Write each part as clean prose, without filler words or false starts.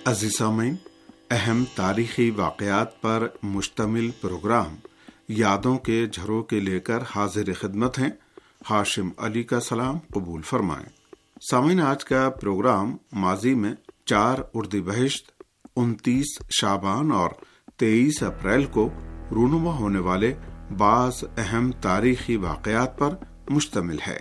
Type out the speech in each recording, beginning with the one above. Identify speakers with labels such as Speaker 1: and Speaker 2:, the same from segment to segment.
Speaker 1: عزیز سامعین، اہم تاریخی واقعات پر مشتمل پروگرام یادوں کے جھروکے لے کر حاضر خدمت ہیں۔ ہاشم علی کا سلام قبول فرمائیں۔ سامعین، آج کا پروگرام ماضی میں 4 اردیبہشت، 29 شعبان اور 23 اپریل کو رونما ہونے والے بعض اہم تاریخی واقعات پر مشتمل ہے۔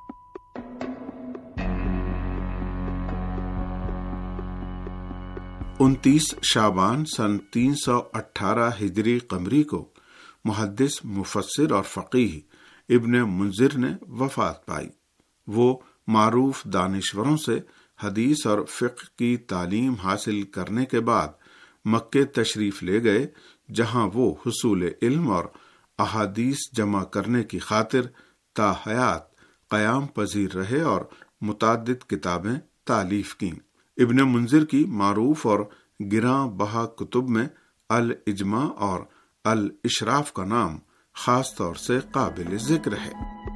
Speaker 1: 29 شعبان سن 318 ہجری قمری کو محدث، مفسر اور فقیہ ابن منذر نے وفات پائی۔ وہ معروف دانشوروں سے حدیث اور فقہ کی تعلیم حاصل کرنے کے بعد مکے تشریف لے گئے، جہاں وہ حصول علم اور احادیث جمع کرنے کی خاطر تا حیات قیام پذیر رہے اور متعدد کتابیں تالیف کیں۔ ابن منذر کی معروف اور گراں بہا کتب میں الاجماع اور الاشراف کا نام خاص طور سے قابل ذکر ہے۔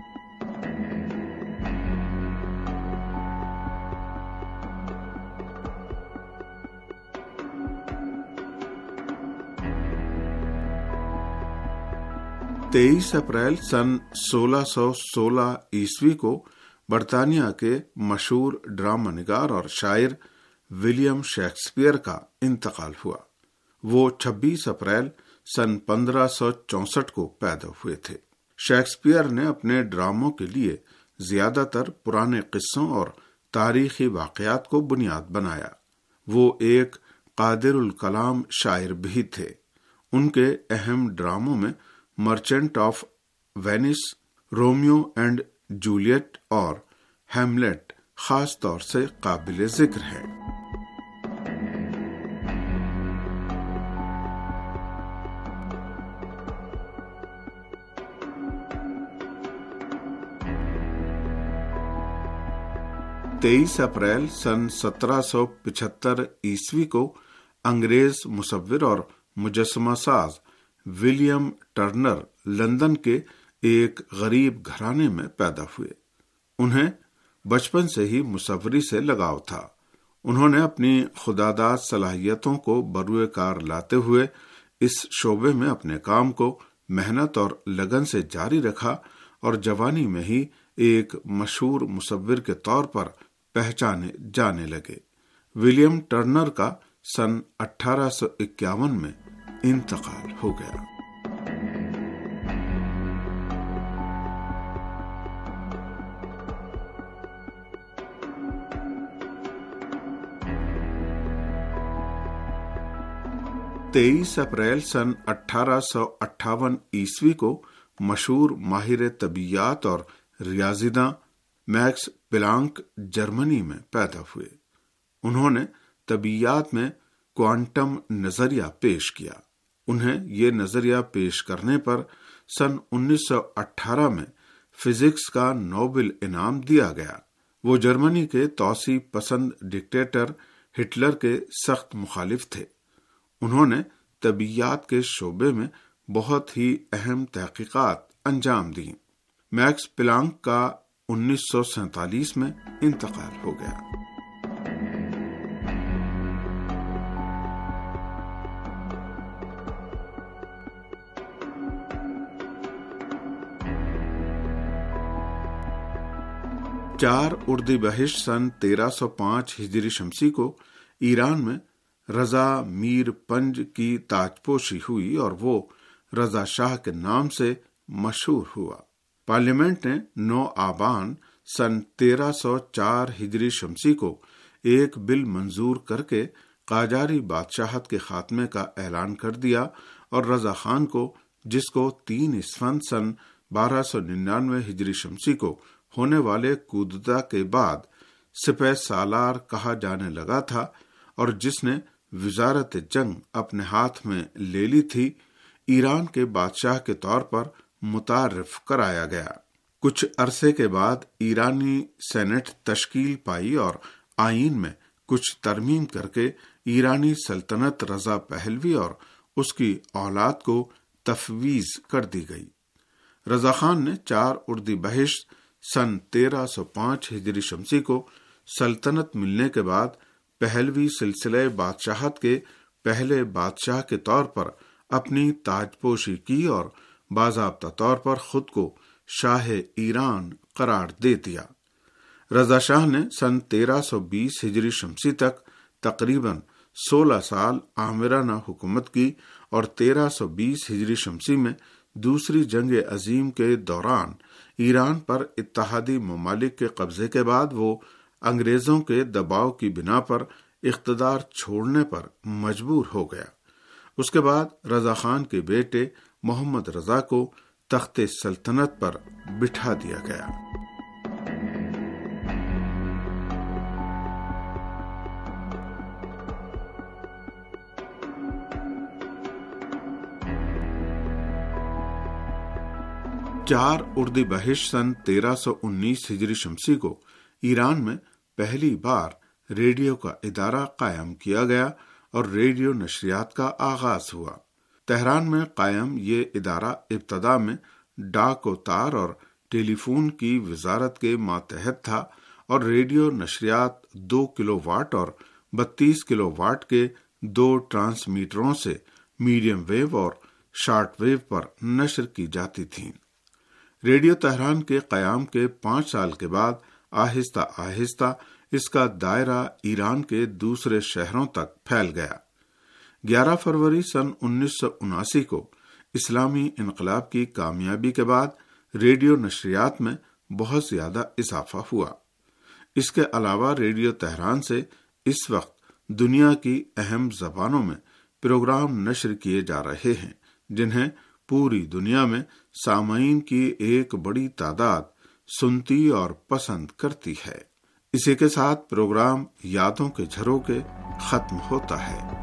Speaker 1: تیئیس اپریل سن 1616 عیسوی کو برطانیہ کے مشہور ڈرامہ نگار اور شاعر ولیم شیکسپیئر کا انتقال ہوا۔ وہ 26 اپریل سن 1564 کو پیدا ہوئے تھے۔ شیکسپیئر نے اپنے ڈراموں کے لیے زیادہ تر پرانے قصوں اور تاریخی واقعات کو بنیاد بنایا۔ وہ ایک قادر الکلام شاعر بھی تھے۔ ان کے اہم ڈراموں میں Merchant of Venice, Romeo and Juliet اور ہیملیٹ خاص طور سے قابل ذکر ہے۔ تیئیس اپریل سن 1775 عیسوی کو انگریز مصور اور مجسمہ ساز ولیم ٹرنر لندن کے ایک غریب گھرانے میں پیدا ہوئے۔ انہیں بچپن سے ہی مصوری سے لگاؤ تھا۔ انہوں نے اپنی خودداد صلاحیتوں کو بروئے کار لاتے ہوئے اس شعبے میں اپنے کام کو محنت اور لگن سے جاری رکھا اور جوانی میں ہی ایک مشہور مصور کے طور پر پہچانے جانے لگے۔ ولیم ٹرنر کا سن 1851 میں انتقال ہو گیا۔ تیئیس اپریل سن 1858 عیسوی کو مشہور ماہر طبیعیات اور ریاضی داں میکس پلانک جرمنی میں پیدا ہوئے۔ انہوں نے طبیعیات میں کوانٹم نظریہ پیش کیا۔ انہیں یہ نظریہ پیش کرنے پر سن 1918 میں فزکس کا نوبل انعام دیا گیا۔ وہ جرمنی کے توسیع پسند ڈکٹیٹر ہٹلر کے سخت مخالف تھے۔ انہوں نے طبیعیات کے شعبے میں بہت ہی اہم تحقیقات انجام دیں۔ میکس پلانک کا 1947 میں انتقال ہو گیا۔ چار اردیبہشت سن 1305 ہجری شمسی کو ایران میں رضا میر پنج کی تاجپوشی ہوئی اور وہ رضا شاہ کے نام سے مشہور ہوا۔ پارلیمنٹ نے 9 آبان سن 1304 ہجری شمسی کو ایک بل منظور کر کے قاجاری بادشاہت کے خاتمے کا اعلان کر دیا اور رضا خان کو، جس کو 3 اسفند سن 1299 ہجری شمسی کو ہونے والے کودتا کے بعد سپہ سالار کہا جانے لگا تھا اور جس نے وزارت جنگ اپنے ہاتھ میں لے لی تھی، ایران کے بادشاہ کے طور پر متعارف کرایا گیا۔ کچھ عرصے کے بعد ایرانی سینٹ تشکیل پائی اور آئین میں کچھ ترمیم کر کے ایرانی سلطنت رضا پہلوی اور اس کی اولاد کو تفویض کر دی گئی۔ رضا خان نے 4 اردیبہشت سن 1305 ہجری شمسی کو سلطنت ملنے کے بعد پہلوی سلسلہ بادشاہت کے پہلے بادشاہ کے طور پر اپنی تاج پوشی کی اور باضابطہ طور پر خود کو شاہ ایران قرار دے دیا۔ رضا شاہ نے سن 1320 ہجری شمسی تک تقریباً 16 سال آمرانہ حکومت کی اور 1320 ہجری شمسی میں دوسری جنگ عظیم کے دوران ایران پر اتحادی ممالک کے قبضے کے بعد وہ انگریزوں کے دباؤ کی بنا پر اقتدار چھوڑنے پر مجبور ہو گیا۔ اس کے بعد رضا خان کے بیٹے محمد رضا کو تخت سلطنت پر بٹھا دیا گیا۔ چار اردیبہشت سن 1319 ہجری شمسی کو ایران میں پہلی بار ریڈیو کا ادارہ قائم کیا گیا اور ریڈیو نشریات کا آغاز ہوا۔ تہران میں قائم یہ ادارہ ابتدا میں ڈاک و تار اور ٹیلی فون کی وزارت کے ماتحت تھا اور ریڈیو نشریات 2 کلو واٹ اور 32 کلو واٹ کے 2 ٹرانسمیٹروں سے میڈیم ویو اور شارٹ ویو پر نشر کی جاتی تھیں۔ ریڈیو تہران کے قیام کے 5 سال کے بعد آہستہ آہستہ اس کا دائرہ ایران کے دوسرے شہروں تک پھیل گیا۔ 11 فروری سن 1979 کو اسلامی انقلاب کی کامیابی کے بعد ریڈیو نشریات میں بہت زیادہ اضافہ ہوا۔ اس کے علاوہ ریڈیو تہران سے اس وقت دنیا کی اہم زبانوں میں پروگرام نشر کیے جا رہے ہیں جنہیں پوری دنیا میں سامعین کی ایک بڑی تعداد سنتی اور پسند کرتی ہے۔ اسی کے ساتھ پروگرام یادوں کے جھروکے ختم ہوتا ہے۔